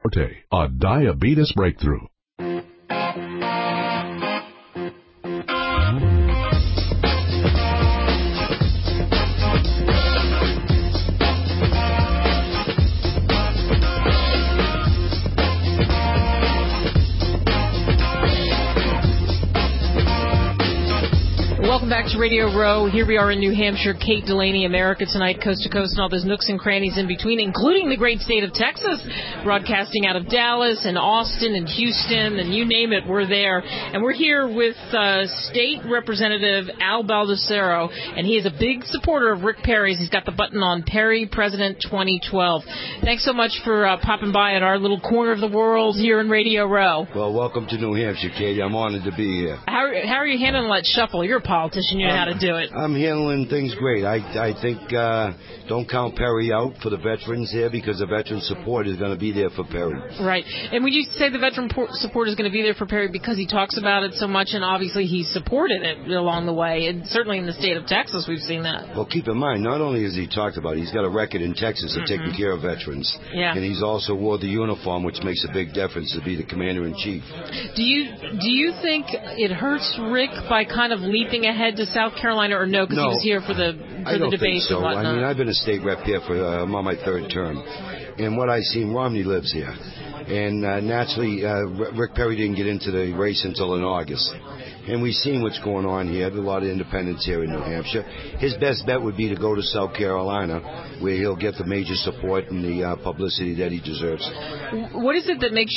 Forte, a diabetes breakthrough. Welcome back to Radio Row. Here we are in New Hampshire. Kate Delaney, America Tonight, coast to coast, and all those nooks and crannies in between, including the great state of Texas, broadcasting out of Dallas and Austin and Houston, and you name it, we're there. And we're here with State Representative Al Baldessero, and he is a big supporter of Rick Perry's. He's got the button on Perry President 2012. Thanks so much for popping by at our little corner of the world here in Radio Row. Well, welcome to New Hampshire, Katie. I'm honored to be here. How are you handling that shuffle? You're a politician. You know how to do it. I'm handling things great. I think don't count Perry out for the veterans here, because the veteran support is going to be there for Perry. Right. And when you say the veteran support is going to be there for Perry because he talks about it so much, and obviously he supported it along the way, and certainly in the state of Texas we've seen that. Well, keep in mind, not only has he talked about it, he's got a record in Texas of taking care of veterans. Yeah. And he's also wore the uniform, which makes a big difference, to be the commander-in-chief. Do you think it hurts Rick by kind of leaping ahead to South Carolina, or no, because he was here for the debate so. and whatnot? I mean, I've been a state rep here for I'm on my third term, and what I've seen, Romney lives here, and naturally, Rick Perry didn't get into the race until in August. And we've seen what's going on here. There's a lot of independents here in New Hampshire. His best bet would be to go to South Carolina, where he'll get the major support and the publicity that he deserves. What is it that made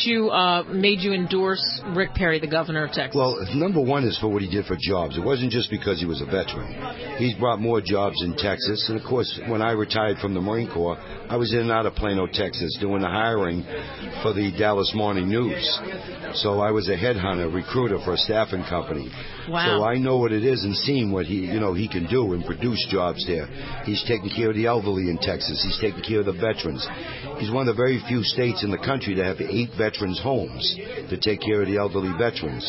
you endorse Rick Perry, the governor of Texas? Well, number one is for what he did for jobs. It wasn't just because he was a veteran. He's brought more jobs in Texas. And, of course, when I retired from the Marine Corps, I was in and out of Plano, Texas, doing the hiring for the Dallas Morning News. So I was a headhunter, recruiter for a staffing company. Wow. So I know what it is and seen what he can do and produce jobs there. He's taking care of the elderly in Texas. He's taking care of the veterans. He's one of the very few states in the country that have 8 veterans' homes to take care of the elderly veterans.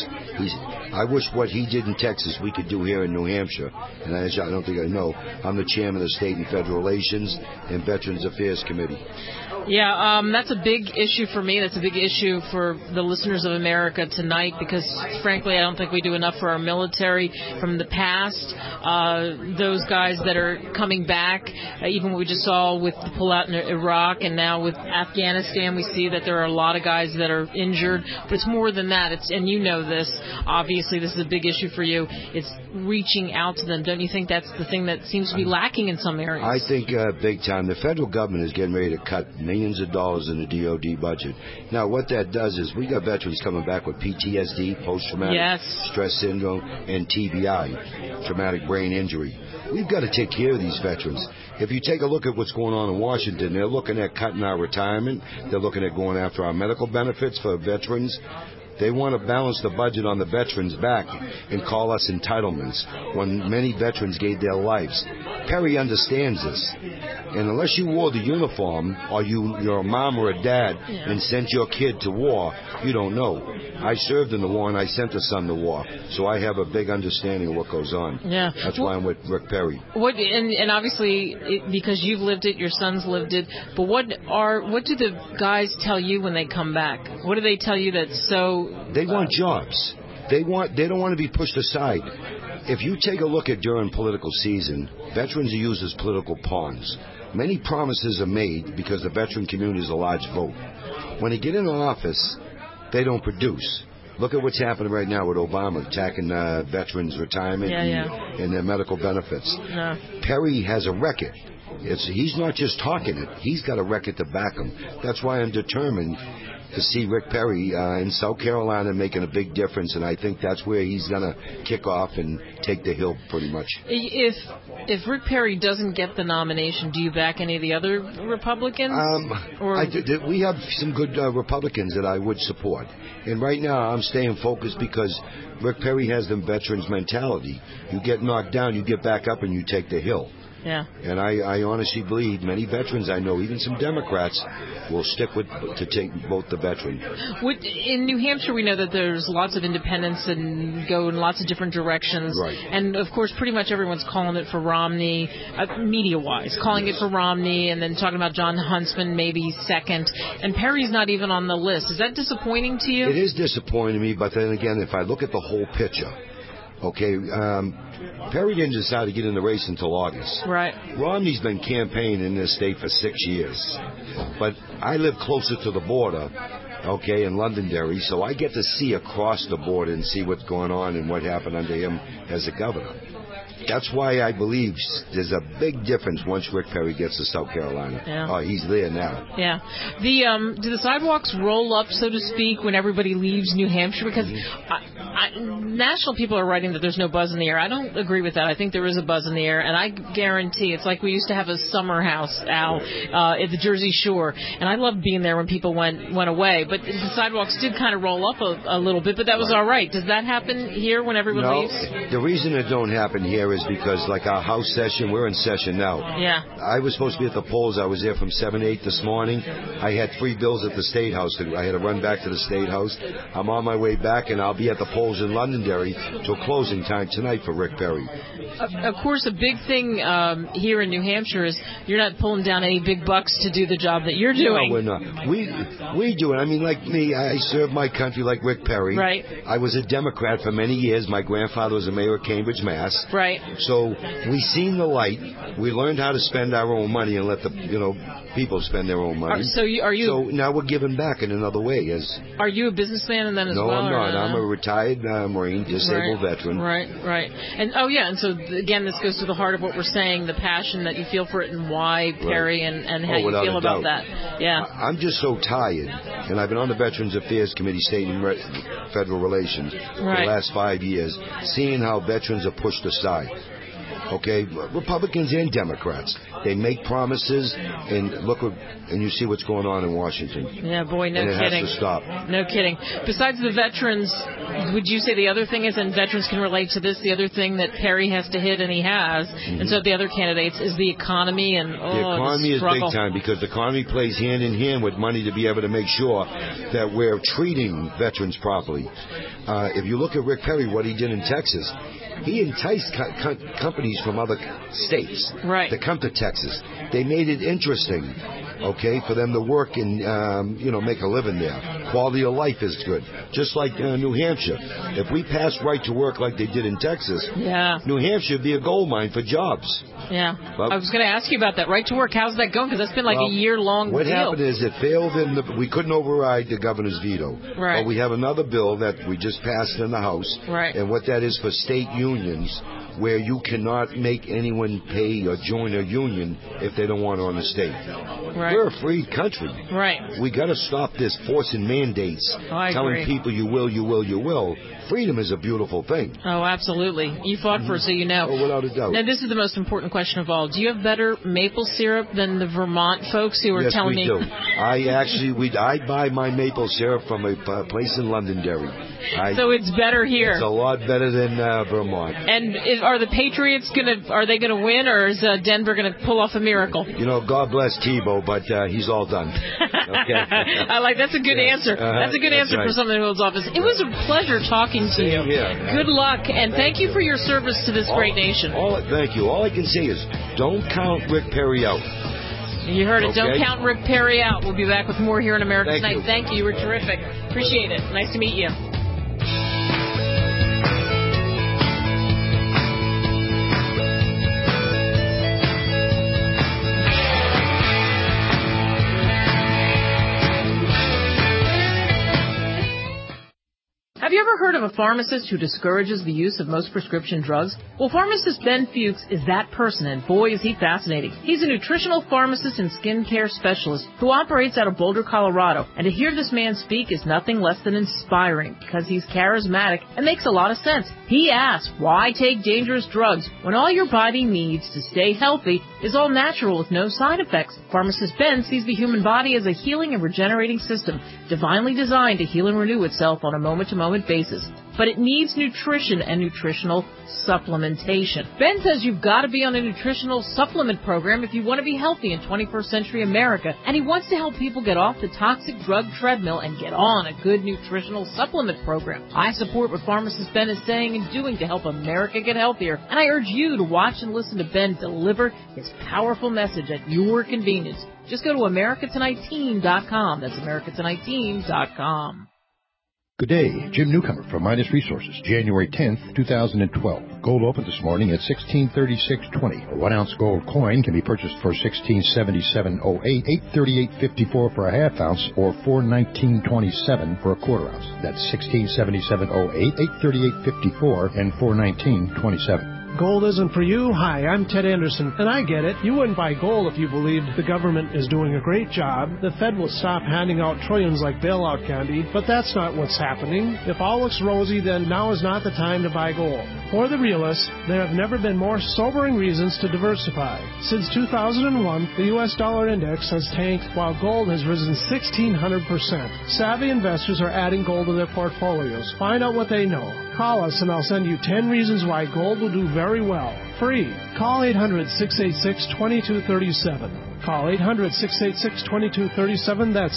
I wish what he did in Texas we could do here in New Hampshire. And I don't think I know. I'm the chairman of the State and Federal Relations and Veterans Affairs Committee. Yeah, that's a big issue for me. That's a big issue for the listeners of America Tonight, because, frankly, I don't think we do enough for our military from the past. Those guys that are coming back, even what we just saw with the pullout in Iraq, and now with Afghanistan, we see that there are a lot of guys that are injured. But it's more than that. And you know this. Obviously, this is a big issue for you. It's reaching out to them. Don't you think that's the thing that seems to be lacking in some areas? I think big time. The federal government is getting ready to cut millions of dollars in the DOD budget. Now, what that does is we got veterans coming back with PTSD, post-traumatic stress syndrome, and TBI, traumatic brain injury. We've got to take care of these veterans. If you take a look at what's going on in Washington, they're looking at cutting our retirement. They're looking at going after our medical benefits for veterans. They want to balance the budget on the veterans back and call us entitlements when many veterans gave their lives. Perry understands this. And unless you wore the uniform or you're a mom or a dad and sent your kid to war, you don't know. I served in the war and I sent a son to war. So I have a big understanding of what goes on. Yeah. That's why I'm with Rick Perry. And obviously, because you've lived it, your son's lived it, but what do the guys tell you when they come back? What do they tell you that's so... They want jobs. They don't want to be pushed aside. If you take a look at during political season, veterans are used as political pawns. Many promises are made because the veteran community is a large vote. When they get into office, they don't produce. Look at what's happening right now with Obama attacking veterans' retirement and their medical benefits. Yeah. Perry has a record. He's not just talking it. He's got a record to back him. That's why I'm determined to see Rick Perry in South Carolina making a big difference, and I think that's where he's going to kick off and take the hill pretty much. If Rick Perry doesn't get the nomination, do you back any of the other Republicans? We have some good Republicans that I would support. And right now I'm staying focused because Rick Perry has the veterans mentality. You get knocked down, you get back up, and you take the hill. Yeah. And I honestly believe many veterans I know, even some Democrats, will stick with to vote the veteran. In New Hampshire, we know that there's lots of independents and go in lots of different directions. Right. And, of course, pretty much everyone's calling it for Romney, media-wise, calling it for Romney, and then talking about John Huntsman maybe second. And Perry's not even on the list. Is that disappointing to you? It is disappointing to me, but then again, if I look at the whole picture, okay, Perry didn't decide to get in the race until August. Right. Romney's been campaigning in this state for 6 years. But I live closer to the border, okay, in Londonderry, so I get to see across the border and see what's going on and what happened under him as a governor. That's why I believe there's a big difference once Rick Perry gets to South Carolina. Yeah. Oh, he's there now. Yeah. Do the sidewalks roll up, so to speak, when everybody leaves New Hampshire? Because national people are writing that there's no buzz in the air. I don't agree with that. I think there is a buzz in the air, and I guarantee it's like we used to have a summer house, Al, at the Jersey Shore, and I loved being there when people went away. But the sidewalks did kind of roll up a little bit, but that was all right. Does that happen here when everyone leaves? No, the reason it don't happen here is because, like our House session, we're in session now. Yeah. I was supposed to be at the polls. I was there from 7 to 8 this morning. I had 3 bills at the State House. I had to run back to the State House. I'm on my way back, and I'll be at the polls in Londonderry till closing time tonight for Rick Perry. Of course, a big thing here in New Hampshire is you're not pulling down any big bucks to do the job that you're doing. No, we're not. We do it. I mean, like me, I serve my country like Rick Perry. Right. I was a Democrat for many years. My grandfather was the mayor of Cambridge, Mass. Right. So we seen the light. We learned how to spend our own money and let the people spend their own money. So now we're giving back in another way. Are you a businessman then as well? No, I'm not. I'm a retired Marine, disabled veteran. Right. And so again, this goes to the heart of what we're saying, the passion that you feel for it and why, Perry, and how you feel about that. Yeah. I'm just so tired, and I've been on the Veterans Affairs Committee, State and Federal Relations, for the last 5 years, seeing how veterans are pushed aside. Okay, Republicans and Democrats, they make promises, and you see what's going on in Washington. Yeah, boy, no kidding. And it has to stop. No kidding. Besides the veterans, would you say the other thing is, and veterans can relate to this, the other thing that Perry has to hit, and he has, and so the other candidates, is the economy. And the economy is big time, because the economy plays hand in hand with money to be able to make sure that we're treating veterans properly. If you look at Rick Perry, what he did in Texas, he enticed companies from other states to come to Texas. They made it interesting, for them to work and make a living there. Quality of life is good, just like New Hampshire. If we pass right to work like they did in Texas, New Hampshire would be a gold mine for jobs. Yeah, I was going to ask you about that. Right to work, how's that going? Because that's been like a year-long deal. What happened is it failed we couldn't override the governor's veto. Right. But we have another bill that we just passed in the House. Right. And what that is for state unions, where you cannot make anyone pay or join a union if they don't want to on the state. Right. We're a free country. Right. We got to stop this forcing mandates, telling people you will. Freedom is a beautiful thing. Oh, absolutely. You fought for it, so you know. Oh, without a doubt. Now, this is the most important question of all. Do you have better maple syrup than the Vermont folks who are telling me? Yes, we do. I buy my maple syrup from a place in Londonderry. So it's better here. It's a lot better than Vermont. And are the Patriots are they gonna win, or is Denver gonna pull off a miracle? God bless Tebow, but he's all done. Okay. That's a good answer. That's a good answer for someone who holds office. It was a pleasure talking to you. Good luck, and thank you for your service to this great nation. Thank you. All I can say is, don't count Rick Perry out. You heard it. Don't count Rick Perry out. We'll be back with more here on America Tonight. Thank you. You were terrific. Appreciate it. Nice to meet you. Have you ever heard of a pharmacist who discourages the use of most prescription drugs? Well, pharmacist Ben Fuchs is that person, and boy, is he fascinating. He's a nutritional pharmacist and skincare specialist who operates out of Boulder, Colorado. And to hear this man speak is nothing less than inspiring, because he's charismatic and makes a lot of sense. He asks, why take dangerous drugs when all your body needs to stay healthy is all natural with no side effects? Pharmacist Ben sees the human body as a healing and regenerating system, divinely designed to heal and renew itself on a moment-to-moment consistent basis, but it needs nutrition and nutritional supplementation. Ben says you've got to be on a nutritional supplement program if you want to be healthy in 21st century America, and he wants to help people get off the toxic drug treadmill and get on a good nutritional supplement program. I support what pharmacist Ben is saying and doing to help America get healthier, and I urge you to watch and listen to Ben deliver his powerful message at your convenience. Just go to AmericaTonightTeam.com. That's AmericaTonightTeam.com. Good day, Jim Newcomer from Midas Resources, January 10th, 2012. Gold opened this morning at $1636.20. A 1-ounce gold coin can be purchased for $1677.08, $838.54 for a half ounce, or $419.27 for a quarter ounce. That's $1677.08, $838.54, and $419.27. Gold isn't for you? Hi, I'm Ted Anderson, and I get it. You wouldn't buy gold if you believed the government is doing a great job. The Fed will stop handing out trillions like bailout candy, but that's not what's happening. If all looks rosy, then now is not the time to buy gold. For the realists, there have never been more sobering reasons to diversify. Since 2001, the U.S. dollar index has tanked while gold has risen 1,600%. Savvy investors are adding gold to their portfolios. Find out what they know. Call us and I'll send you 10 reasons why gold will do very well. Free. Call 800-686-2237. Call 800-686-2237. That's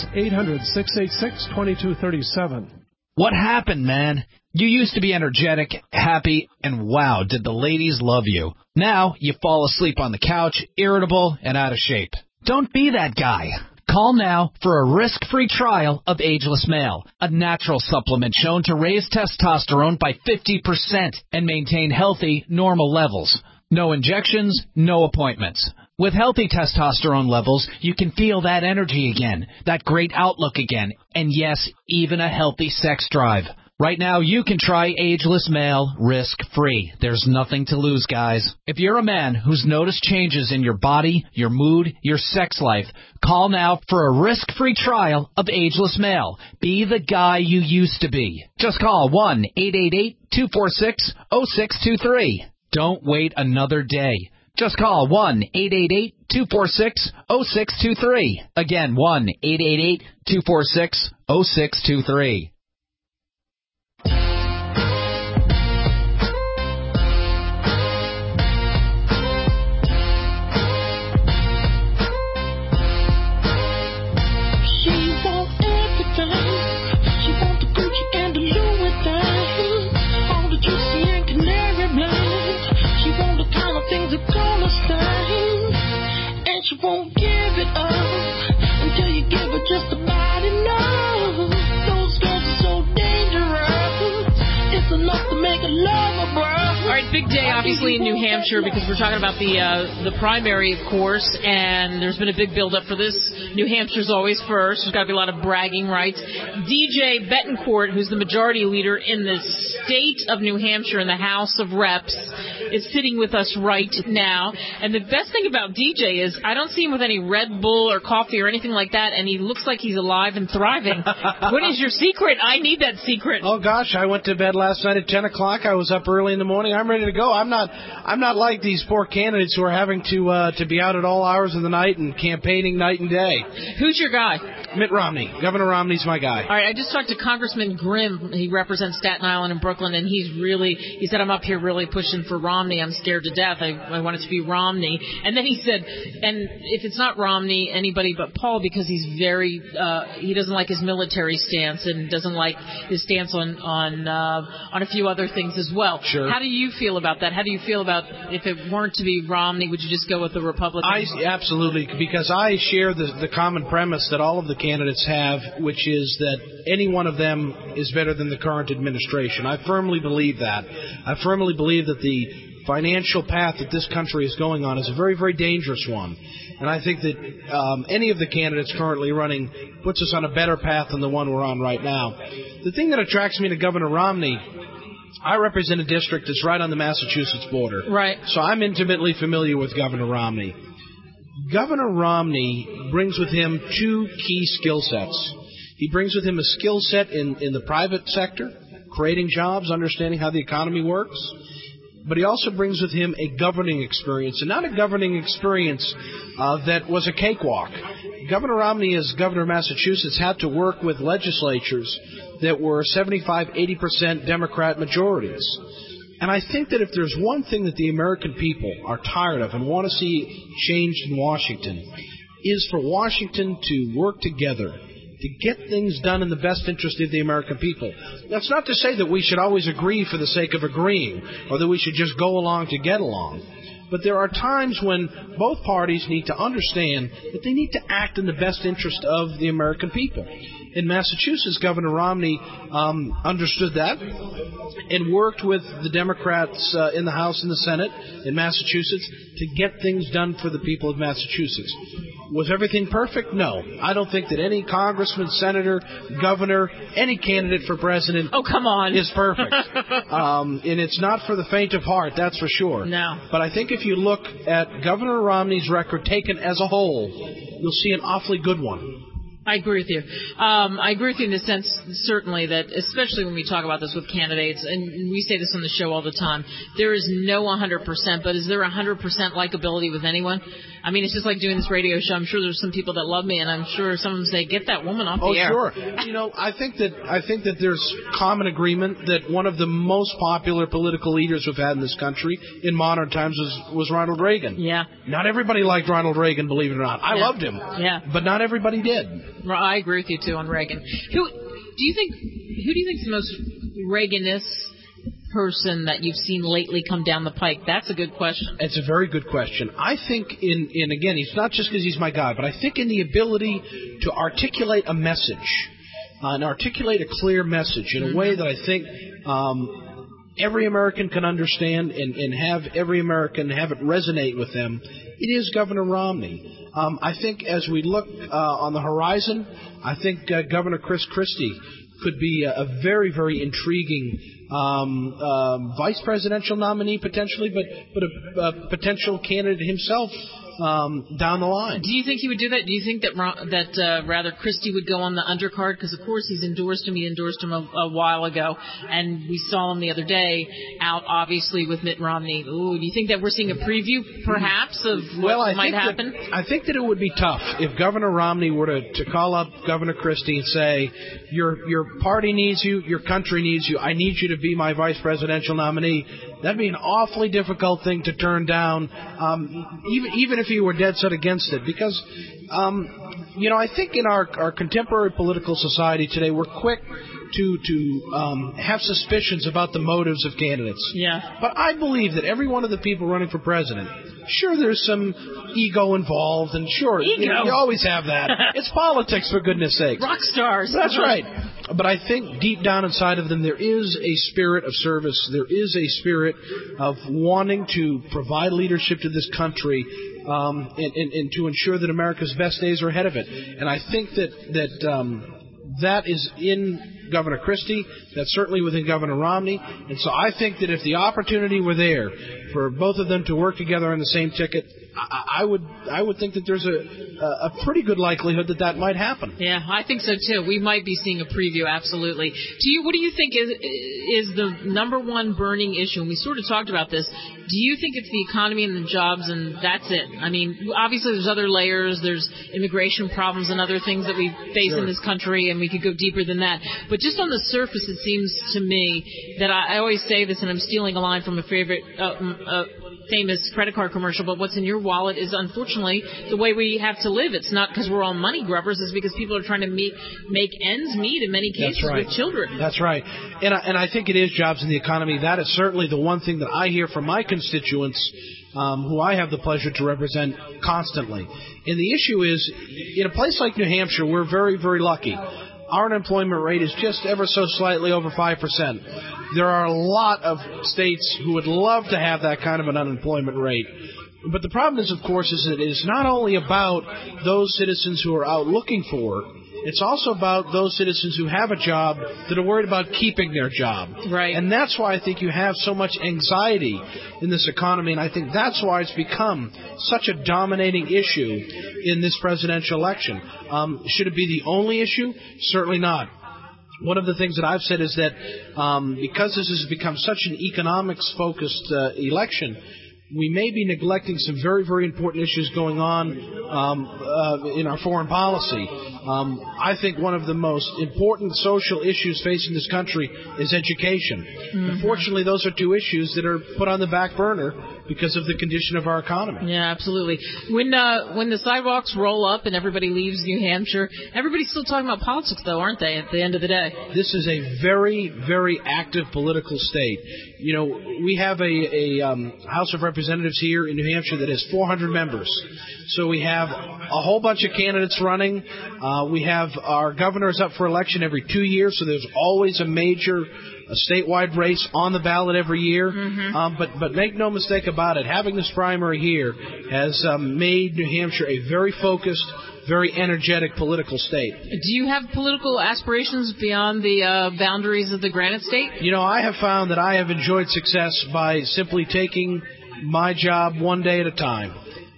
800-686-2237. What happened, man? You used to be energetic, happy, and wow, did the ladies love you. Now you fall asleep on the couch, irritable, and out of shape. Don't be that guy. Call now for a risk-free trial of Ageless Male, a natural supplement shown to raise testosterone by 50% and maintain healthy, normal levels. No injections, no appointments. With healthy testosterone levels, you can feel that energy again, that great outlook again, and yes, even a healthy sex drive. Right now, you can try Ageless Male risk-free. There's nothing to lose, guys. If you're a man who's noticed changes in your body, your mood, your sex life, call now for a risk-free trial of Ageless Male. Be the guy you used to be. Just call 1-888-246-0623. Don't wait another day. Just call 1-888-246-0623. Again, 1-888-246-0623. She won't give it up until you give her just about enough. Those girls are so dangerous. It's enough to make a lover, bro. All right, big day, obviously, in New Hampshire, because we're talking about the primary, of course, and there's been a big build-up for this. New Hampshire's always first. There's got to be a lot of bragging rights. DJ Betancourt, who's the majority leader in the state of New Hampshire in the House of Reps, is sitting with us right now. And the best thing about DJ is I don't see him with any Red Bull or coffee or anything like that, and he looks like he's alive and thriving. What is your secret? I need that secret. Oh, gosh, I went to bed last night at 10 o'clock. I was up early in the morning. I'm ready to go. I'm not like these poor candidates who are having to be out at all hours of the night and campaigning night and day. Who's your guy? Mitt Romney. Governor Romney's my guy. All right, I just talked to Congressman Grimm. He represents Staten Island and Brooklyn, and he said, I'm up here really pushing for Romney. I'm scared to death. I want it to be Romney. And then he said, and if it's not Romney, anybody but Paul, because he's very, he doesn't like his military stance and doesn't like his stance on a few other things as well. Sure. How do you feel about that? How do you feel about if it weren't to be Romney, would you just go with the Republicans? Absolutely, because I share the common premise that all of the candidates have, which is that any one of them is better than the current administration. I firmly believe that. I firmly believe that the financial path that this country is going on is a very, very dangerous one. And I think that any of the candidates currently running puts us on a better path than the one we're on right now. The thing that attracts me to Governor Romney, I represent a district that's right on the Massachusetts border. Right. So I'm intimately familiar with Governor Romney. Governor Romney brings with him two key skill sets. He brings with him a skill set in the private sector, creating jobs, understanding how the economy works. But he also brings with him a governing experience, and not a governing experience that was a cakewalk. Governor Romney, as governor of Massachusetts, had to work with legislatures that were 75-80% Democrat majorities. And I think that if there's one thing that the American people are tired of and want to see changed in Washington, is for Washington to work together to get things done in the best interest of the American people. That's not to say that we should always agree for the sake of agreeing, or that we should just go along to get along. But there are times when both parties need to understand that they need to act in the best interest of the American people. In Massachusetts, Governor Romney understood that and worked with the Democrats in the House and the Senate in Massachusetts to get things done for the people of Massachusetts. Was everything perfect? No. I don't think that any congressman, senator, governor, any candidate for president is perfect. And it's not for the faint of heart, that's for sure. No. But I think if you look at Governor Romney's record taken as a whole, you'll see an awfully good one. I agree with you. I agree with you in the sense, certainly, that especially when we talk about this with candidates, and we say this on the show all the time, there is no 100%, but is there 100% likability with anyone? I mean, it's just like doing this radio show. I'm sure there's some people that love me, and I'm sure some of them say, get that woman off the air. Oh, sure. You know, I think that there's common agreement that one of the most popular political leaders we've had in this country in modern times was Ronald Reagan. Yeah. Not everybody liked Ronald Reagan, believe it or not. I loved him. Yeah. But not everybody did. Well, I agree with you, too, on Reagan. Who do you think is the most Reaganist person that you've seen lately come down the pike? That's a good question. It's a very good question. I think in again, it's not just because he's my guy, but I think in the ability to articulate a message, and articulate a clear message in a way that I think every American can understand and have every American have it resonate with them, it is Governor Romney. I think as we look on the horizon, I think Governor Chris Christie could be a very, very intriguing vice presidential nominee potentially, but a potential candidate himself down the line. Do you think he would do that? Do you think that rather Christie would go on the undercard? Because of course he's endorsed him. He endorsed him a while ago, and we saw him the other day out obviously with Mitt Romney. Ooh, do you think that we're seeing a preview perhaps of what might happen? I think that it would be tough if Governor Romney were to call up Governor Christie and say, your party needs you, your country needs you, I need you to be my vice presidential nominee. That'd be an awfully difficult thing to turn down, even if he were dead set against it. Because, I think in our contemporary political society today, we're quick to have suspicions about the motives of candidates. Yeah. But I believe that every one of the people running for president, sure, there's some ego involved, and sure, you always have that. It's politics, for goodness sake. Rock stars. That's right. But I think deep down inside of them, there is a spirit of service. There is a spirit of wanting to provide leadership to this country and to ensure that America's best days are ahead of it. And I think that is in Governor Christie. That's certainly within Governor Romney. And so I think that if the opportunity were there for both of them to work together on the same ticket, I would think that there's a pretty good likelihood that might happen. Yeah, I think so too. We might be seeing a preview, absolutely. What do you think is the number one burning issue? And we sort of talked about this. Do you think it's the economy and the jobs and that's it? I mean, obviously there's other layers. There's immigration problems and other things that we face in this country, and we could go deeper than that. But just on the surface, it seems to me that I always say this, and I'm stealing a line from a favorite famous credit card commercial, but what's in your wallet is unfortunately the way we have to live. It's not because we're all money grubbers. It's because people are trying to make ends meet in many cases with children. That's right. And I think it is jobs in the economy. That is certainly the one thing that I hear from my constituents who I have the pleasure to represent constantly. And the issue is, in a place like New Hampshire, we're very, very lucky. Our unemployment rate is just ever so slightly over 5%. There are a lot of states who would love to have that kind of an unemployment rate. But the problem is, of course, is that it is not only about those citizens who are out looking for work. It's also about those citizens who have a job that are worried about keeping their job. Right. And that's why I think you have so much anxiety in this economy, and I think that's why it's become such a dominating issue in this presidential election. Should it be the only issue? Certainly not. One of the things that I've said is that because this has become such an economics-focused election, we may be neglecting some very, very important issues going on in our foreign policy. I think one of the most important social issues facing this country is education. Mm-hmm. Unfortunately, those are two issues that are put on the back burner because of the condition of our economy. Yeah, absolutely. When the sidewalks roll up and everybody leaves New Hampshire, everybody's still talking about politics, though, aren't they, at the end of the day? This is a very, very active political state. You know, we have a House of Representatives here in New Hampshire that has 400 members. So we have a whole bunch of candidates running. We have our governors up for election every 2 years, so there's always a major statewide race on the ballot every year. Mm-hmm. But make no mistake about it, having this primary here has made New Hampshire a very focused, very energetic political state. Do you have political aspirations beyond the boundaries of the Granite State? You know, I have found that I have enjoyed success by simply taking my job one day at a time.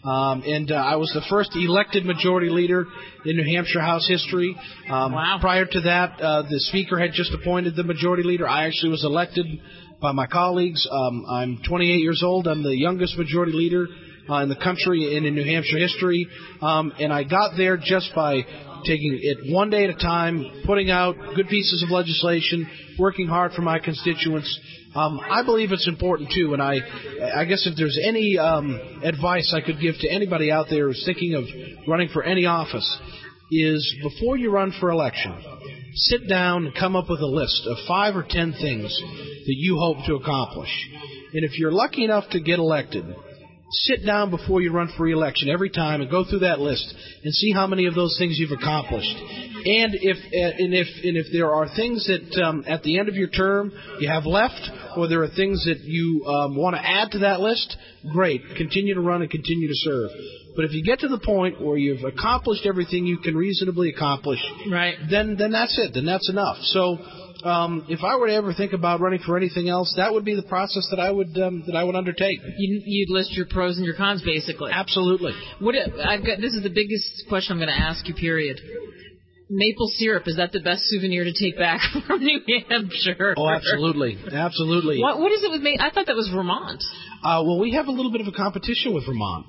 I was the first elected majority leader in New Hampshire House history. Wow. Prior to that, the Speaker had just appointed the majority leader. I actually was elected by my colleagues. I'm 28 years old. I'm the youngest majority leader in the country and in New Hampshire history. And I got there just by taking it one day at a time, putting out good pieces of legislation, working hard for my constituents. I believe it's important, too, and I guess if there's any advice I could give to anybody out there who's thinking of running for any office, is before you run for election, sit down and come up with a list of 5 or 10 things that you hope to accomplish. And if you're lucky enough to get elected, sit down before you run for re-election every time and go through that list and see how many of those things you've accomplished. And if there are things that at the end of your term you have left, or there are things that you want to add to that list, great. Continue to run and continue to serve. But if you get to the point where you've accomplished everything you can reasonably accomplish, right, then that's it. Then that's enough. So if I were to ever think about running for anything else, that would be the process that I would undertake. You'd list your pros and your cons, basically. Absolutely. This is the biggest question I'm going to ask you, period. Maple syrup, is that the best souvenir to take back from New Hampshire? Oh, absolutely. Absolutely. What is it with Maple? I thought that was Vermont. Well, we have a little bit of a competition with Vermont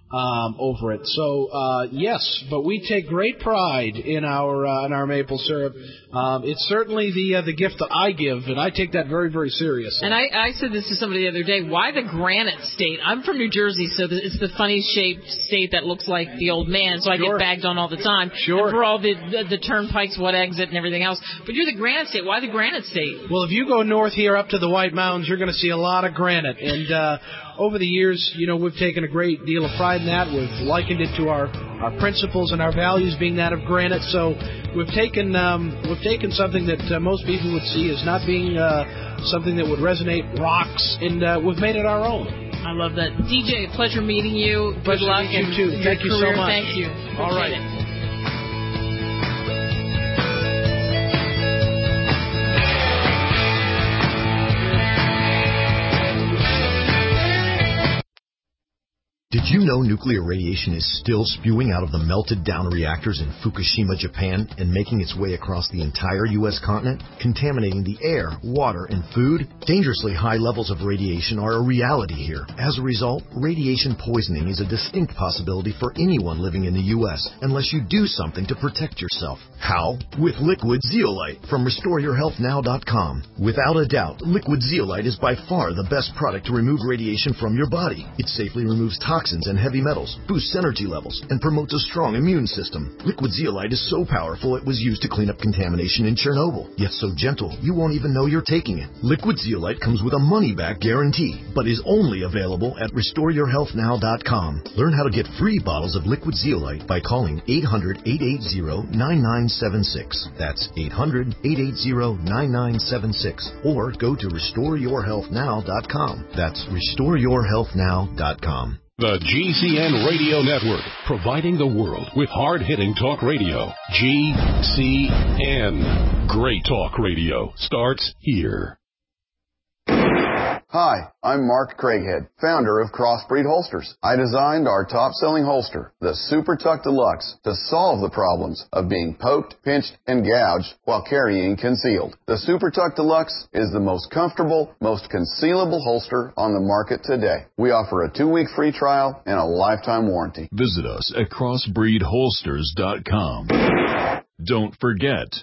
over it. So, yes, but we take great pride in our maple syrup. It's certainly the gift that I give, and I take that very, very seriously. And I said this to somebody the other day. Why the Granite State? I'm from New Jersey, so it's the funny-shaped state that looks like the old man, so I get bagged on all the time. Sure. And for all the turnpikes, what exit, and everything else. But you're the Granite State. Why the Granite State? Well, if you go north here up to the White Mountains, you're going to see a lot of granite. And over the years, you know, we've taken a great deal of pride in that. We've likened it to our principles and our values being that of granite. So we've taken something that most people would see as not being something that would resonate, rocks, and we've made it our own. I love that. DJ, pleasure meeting you. Good pleasure luck. You too. Thank you so much. Thank you. All right. Did you know nuclear radiation is still spewing out of the melted down reactors in Fukushima, Japan, and making its way across the entire U.S. continent, contaminating the air, water, and food? Dangerously high levels of radiation are a reality here. As a result, radiation poisoning is a distinct possibility for anyone living in the U.S. unless you do something to protect yourself. How? With Liquid Zeolite from RestoreYourHealthNow.com. Without a doubt, Liquid Zeolite is by far the best product to remove radiation from your body. It safely removes toxins and heavy metals, boosts energy levels, and promotes a strong immune system. Liquid Zeolite is so powerful it was used to clean up contamination in Chernobyl, yet so gentle you won't even know you're taking it. Liquid Zeolite comes with a money-back guarantee, but is only available at RestoreYourHealthNow.com. Learn how to get free bottles of Liquid Zeolite by calling 800-880-9976. That's 800-880-9976. Or go to RestoreYourHealthNow.com. That's RestoreYourHealthNow.com. The GCN Radio Network, providing the world with hard-hitting talk radio. GCN. Great talk radio starts here. Hi, I'm Mark Craighead, founder of Crossbreed Holsters. I designed our top-selling holster, the Super Tuck Deluxe, to solve the problems of being poked, pinched, and gouged while carrying concealed. The Super Tuck Deluxe is the most comfortable, most concealable holster on the market today. We offer a 2-week free trial and a lifetime warranty. Visit us at crossbreedholsters.com. Don't forget,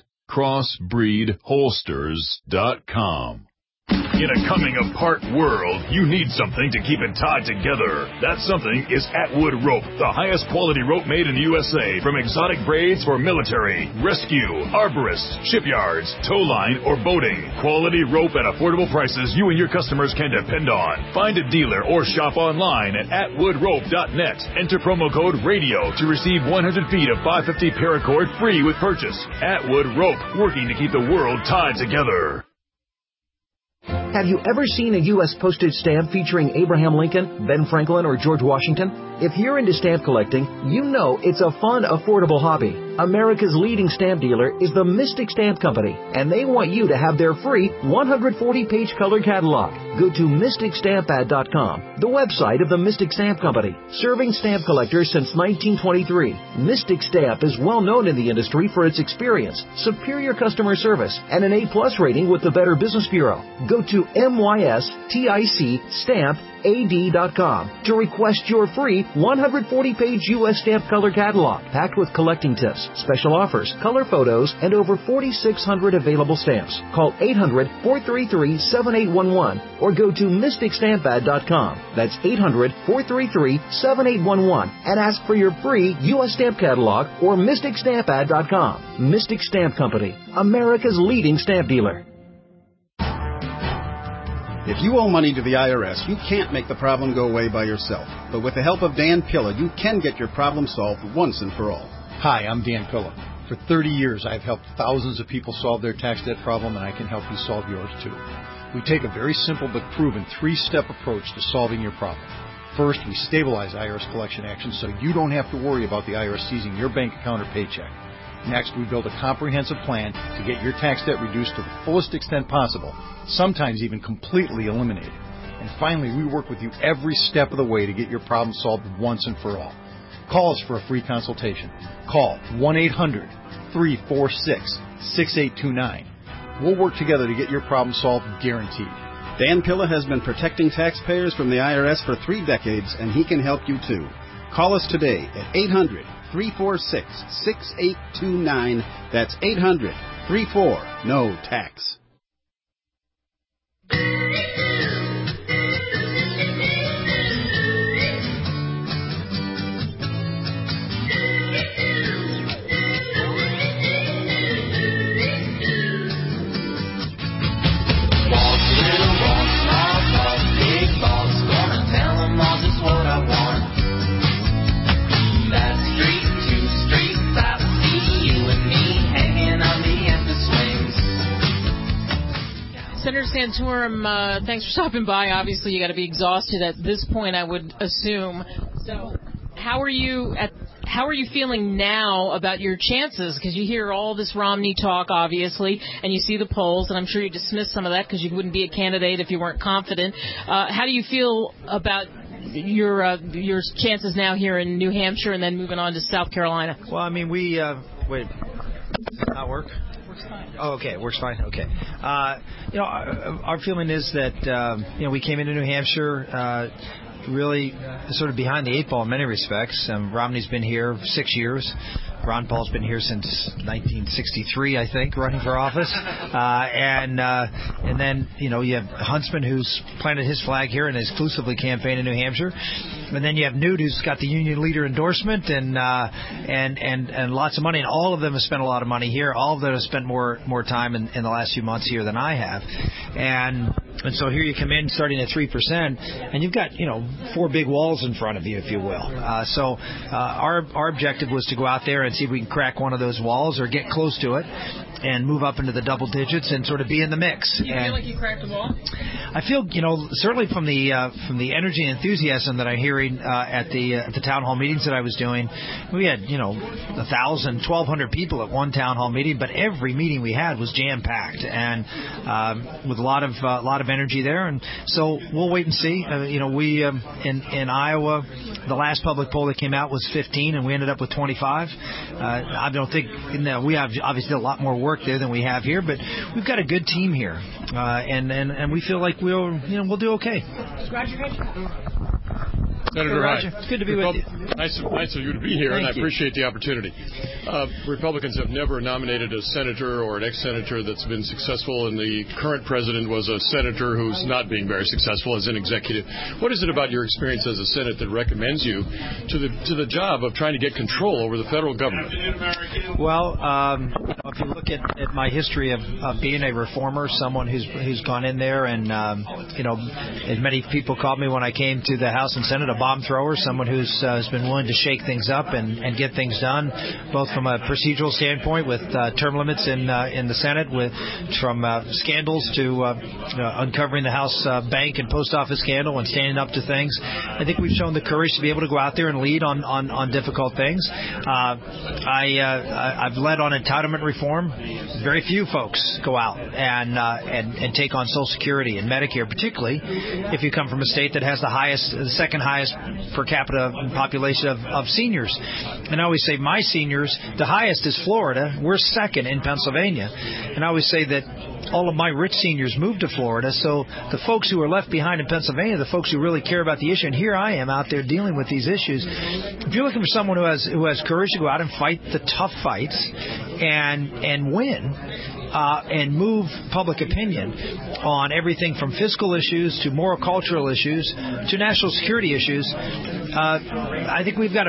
crossbreedholsters.com. In a coming-apart world, you need something to keep it tied together. That something is Atwood Rope, the highest quality rope made in the USA, from exotic braids for military, rescue, arborists, shipyards, tow line, or boating. Quality rope at affordable prices you and your customers can depend on. Find a dealer or shop online at atwoodrope.net. Enter promo code RADIO to receive 100 feet of 550 paracord free with purchase. Atwood Rope, working to keep the world tied together. Have you ever seen a U.S. postage stamp featuring Abraham Lincoln, Ben Franklin, or George Washington? If you're into stamp collecting, you know it's a fun, affordable hobby. America's leading stamp dealer is the Mystic Stamp Company, and they want you to have their free 140-page color catalog. Go to MysticStampAd.com, the website of the Mystic Stamp Company, serving stamp collectors since 1923. Mystic Stamp is well known in the industry for its experience, superior customer service, and an A+ rating with the Better Business Bureau. Go to MysticStampAd.com to request your free 140-page U.S. stamp color catalog, packed with collecting tips, special offers, color photos, and over 4,600 available stamps. Call 800-433-7811 or go to MysticStampAd.com. That's 800-433-7811 and ask for your free U.S. stamp catalog or MysticStampAd.com. Mystic Stamp Company, America's leading stamp dealer. If you owe money to the IRS, you can't make the problem go away by yourself. But with the help of Dan Pilla, you can get your problem solved once and for all. Hi, I'm Dan Pilla. For 30 years, I've helped thousands of people solve their tax debt problem, and I can help you solve yours too. We take a very simple but proven 3-step approach to solving your problem. First, we stabilize IRS collection actions so you don't have to worry about the IRS seizing your bank account or paycheck. Next, we build a comprehensive plan to get your tax debt reduced to the fullest extent possible, sometimes even completely eliminated. And finally, we work with you every step of the way to get your problem solved once and for all. Call us for a free consultation. Call 1-800-346-6829. We'll work together to get your problem solved, guaranteed. Dan Pilla has been protecting taxpayers from the IRS for 3 decades, and he can help you too. Call us today at 800-346-6829. That's 800-34-NO-TAX. Senator Santorum, thanks for stopping by. Obviously, you got to be exhausted at this point, I would assume. So, how are you feeling now about your chances? Because you hear all this Romney talk, obviously, and you see the polls, and I'm sure you dismissed some of that because you wouldn't be a candidate if you weren't confident. How do you feel about your chances now here in New Hampshire and then moving on to South Carolina? Well, I mean, wait, does that not work? Oh, okay, it works fine. Okay. Our feeling is that, we came into New Hampshire really sort of behind the 8 ball in many respects. Romney's been here 6 years. Ron Paul's been here since 1963, I think, running for office. And then, you have Huntsman, who's planted his flag here and exclusively campaigned in New Hampshire. And then you have Newt, who's got the union leader endorsement and lots of money. And all of them have spent a lot of money here. All of them have spent more time in the last few months here than I have. And so here you come in starting at 3%, and you've got, 4 big walls in front of you, if you will. So our objective was to go out there and see if we can crack one of those walls or get close to it. and move up into the double digits and sort of be in the mix. Do you feel like you cracked the ball? I feel, certainly from the energy and enthusiasm that I'm hearing at the town hall meetings that I was doing, we had 1,000, 1,200 people at one town hall meeting, but every meeting we had was jam packed and with a lot of energy there. And so we'll wait and see. We in Iowa, the last public poll that came out was 15, and we ended up with 25. I don't think we have obviously a lot more work there than we have here, but we've got a good team here, and we feel like we'll do okay. Senator Roger, it's good to be with you. Nice of you to be here, and I appreciate the opportunity. Republicans have never nominated a senator or an ex-senator that's been successful, and the current president was a senator who's not being very successful as an executive. What is it about your experience as a Senate that recommends you to the job of trying to get control over the federal government? Well, if you look at my history of being a reformer, someone who's gone in there and, as many people called me when I came to the House and Senate, a bomb thrower, someone who's been willing to shake things up and get things done, both from a procedural standpoint with term limits in the Senate, from scandals to uncovering the House bank and post office scandal and standing up to things. I think we've shown the courage to be able to go out there and lead on difficult things. I've led on entitlement reform. Very few folks go out and take on Social Security and Medicare, particularly if you come from a state that has the second highest per capita population of seniors. And I always say my seniors, the highest is Florida. We're second in Pennsylvania. And I always say that all of my rich seniors moved to Florida, so the folks who are left behind in Pennsylvania, the folks who really care about the issue, and here I am out there dealing with these issues. If you're looking for someone who has courage to go out and fight the tough fights and win, and move public opinion on everything from fiscal issues to moral cultural issues to national security issues, I think we've got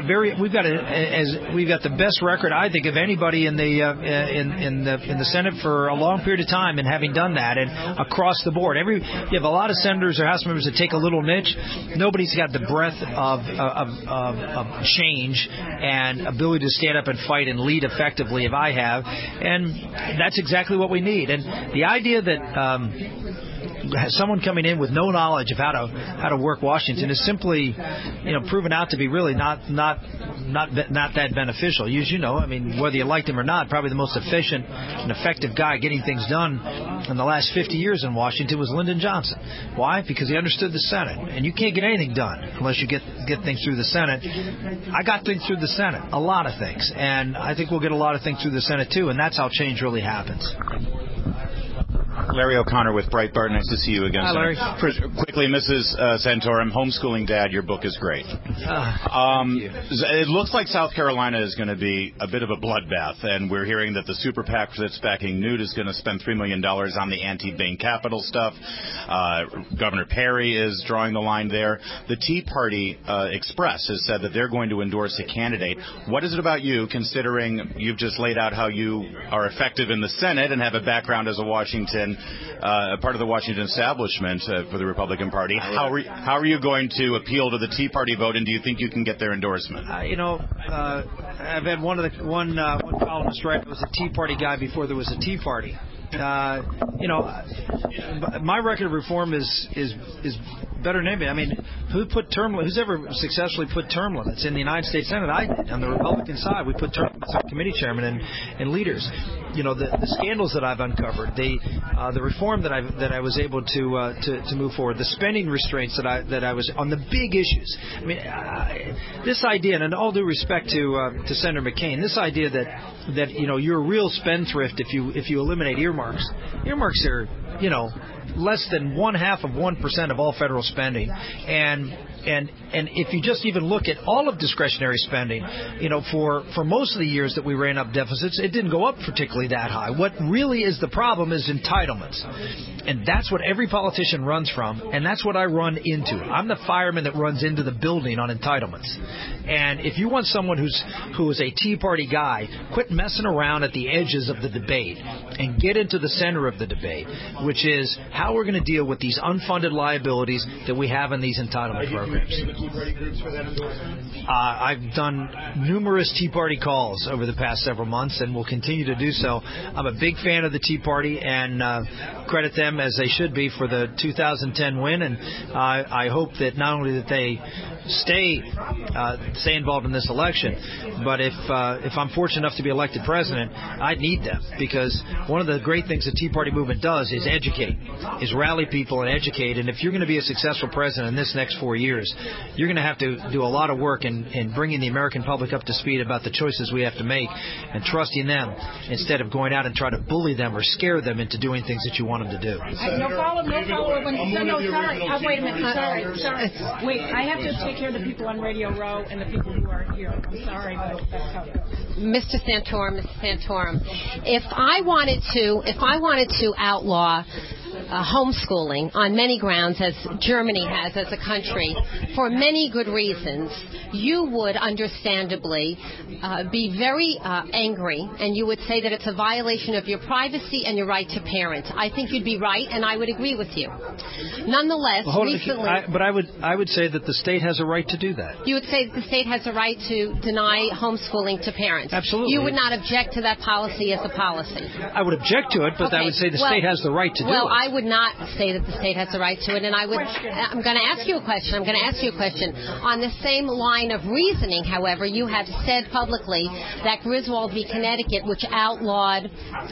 the best record, I think, of anybody in the Senate for a long period of time in having done that, and across the board. You have a lot of senators or House members that take a little niche. Nobody's got the breadth of change and ability to stand up and fight and lead effectively as I have, and that's exactly what we need. And the idea that someone coming in with no knowledge of how to work Washington is simply, proven out to be really not that beneficial. As you know, I mean, whether you liked him or not, probably the most efficient and effective guy getting things done in the last 50 years in Washington was Lyndon Johnson. Why? Because he understood the Senate, and you can't get anything done unless you get things through the Senate. I got things through the Senate, a lot of things, and I think we'll get a lot of things through the Senate too, and that's how change really happens. Larry O'Connor with Breitbart. Nice to see you again. Hi, Larry. Quickly, Mrs. Santorum, homeschooling dad, your book is great. Thank you. It looks like South Carolina is going to be a bit of a bloodbath, and we're hearing that the super PAC that's backing Newt is going to spend $3 million on the anti-Bain Capital stuff. Governor Perry is drawing the line there. The Tea Party Express has said that they're going to endorse a candidate. What is it about you, considering you've just laid out how you are effective in the Senate and have a background as a part of the Washington establishment for the Republican Party? How are you going to appeal to the Tea Party vote, and do you think you can get their endorsement? I've had one columnist write, it was a Tea Party guy before there was a Tea Party. My record of reform is better than anybody. I mean, who's ever successfully put term limits in the United States Senate? I did. On the Republican side, we put term limits on committee chairmen and leaders. The scandals that I've uncovered, the reform that I was able to move forward, the spending restraints that I was on the big issues. I mean, this idea, and in all due respect to Senator McCain, this idea that you're a real spendthrift if you eliminate earmarks. Earmarks are less than 0.5% of all federal spending, and if you just even look at all of discretionary spending, for most of the years that we ran up deficits, it didn't go up particularly that high. What really is the problem is entitlements. And that's what every politician runs from, and that's what I run into. I'm the fireman that runs into the building on entitlements. And if you want someone who is a Tea Party guy, quit messing around at the edges of the debate and get into the center of the debate, which is how we're going to deal with these unfunded liabilities that we have in these entitlement programs. programs. I've done numerous Tea Party calls over the past several months and will continue to do so. I'm a big fan of the Tea Party and credit them as they should be for the 2010 win. And I hope that not only that they stay involved in this election, but if I'm fortunate enough to be elected president, I need them, because one of the great things the Tea Party movement does is educate, is rally people and educate. And if you're going to be a successful president in this next 4 years, you're going to have to do a lot of work in bringing the American public up to speed about the choices we have to make and trusting them instead of going out and trying to bully them or scare them into doing things that you want them to do. No follow-up. Sorry. Wait a minute. Sorry. Wait, I have to take care of the people on Radio Row and the people who are here. I'm sorry, but that's how it goes. Mr. Santorum, if I wanted to outlaw homeschooling on many grounds, as Germany has as a country, for many good reasons, you would understandably be very angry, and you would say that it's a violation of your privacy and your right to parent. I think you'd be right, and I would agree with you. Nonetheless, recently... But I would say that the state has a right to do that. You would say that the state has a right to deny homeschooling to parents. Absolutely. You would not object to that policy as a policy. I would object to it, but I would say the state has the right to do it. Well, I would not say that the state has the right to it, and I'm going to ask you a question. On the same line of reasoning, however, you have said publicly that Griswold v. Connecticut, which allowed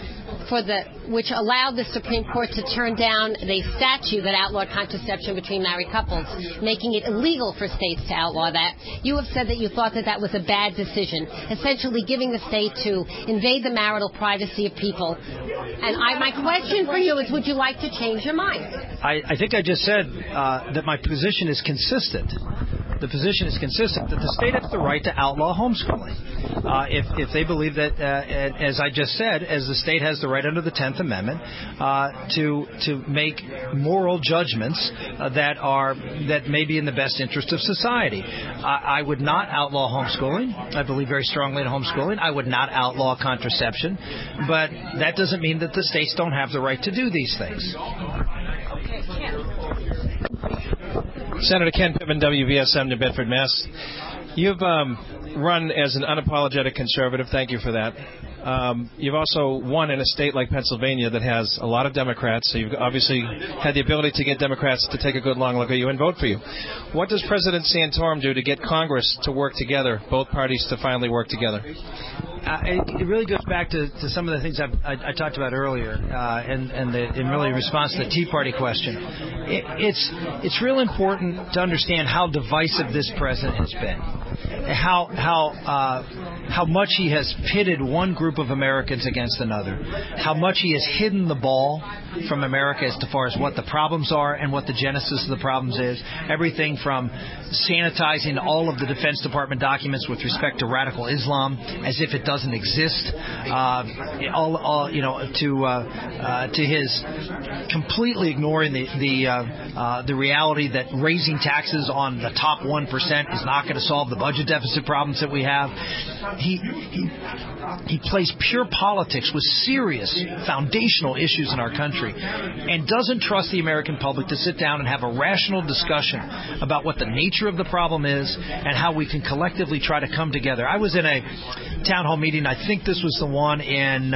the Supreme Court to turn down the statute that outlawed contraception between married couples, making it illegal for states to outlaw that. You have said that you thought that was a bad decision, essentially giving the state to invade the marital privacy of people. And my question for you is, would you like to change your mind? I think I just said that my position is consistent. The position is consistent that the state has the right to outlaw homeschooling. If they believe that, as I just said, as the state has the right under the 10th Amendment to make moral judgments that may be in the best interest of society. I would not outlaw homeschooling. I believe very strongly in homeschooling. I would not outlaw contraception. But that doesn't mean that the states don't have the right to do these things. Senator Ken Pittman, WVSM, New Bedford, Mass. You've run as an unapologetic conservative. Thank you for that. You've also won in a state like Pennsylvania that has a lot of Democrats, so you've obviously had the ability to get Democrats to take a good long look at you and vote for you. What does President Santorum do to get Congress to work together, both parties to finally work together? It really goes back to some of the things I talked about earlier, and really in response to the Tea Party question. It's real important to understand how divisive this president has been, how much he has pitted one group of Americans against another, how much he has hidden the ball from America as far as what the problems are and what the genesis of the problems is. Everything from sanitizing all of the Defense Department documents with respect to radical Islam as if it doesn't exist, to his completely ignoring the reality that raising taxes on the top 1% is not going to solve the budget deficit problems that we have. He plays pure politics with serious foundational issues in our country and doesn't trust the American public to sit down and have a rational discussion about what the nature of the problem is and how we can collectively try to come together. I was in a town hall meeting. I think this was the one in